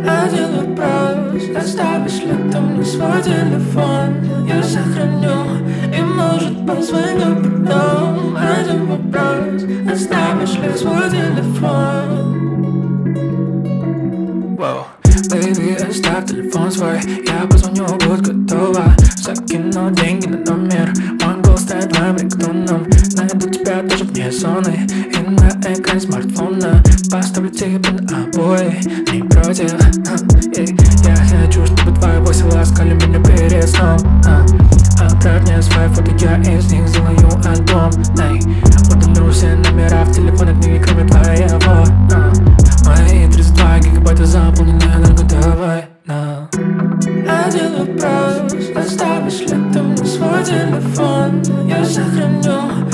Один вопрос: оставишь ли ты мне свой телефон? Я сохраню и, может, позвоню потом. Один вопрос: оставишь ли свой телефон? Воу, baby, оставь телефон свой, я позвоню, будь готова. Закину деньги на номер, могу стать твоим рингтоном. Найду тебя тоже вне зоны и на экране смартфона. Поставлю тебе на обои, не против. Я хочу, чтобы твои волосы ласкали меня перед сном. Отправь мне свои фото, я из них сделаю альбом. Удалю все номера в телефоне книги, кроме твоего. Мои 32 гигабайта заполнены, дорого, давай на. Один вопрос: оставишь ли ты мне свой телефон? Я сохраню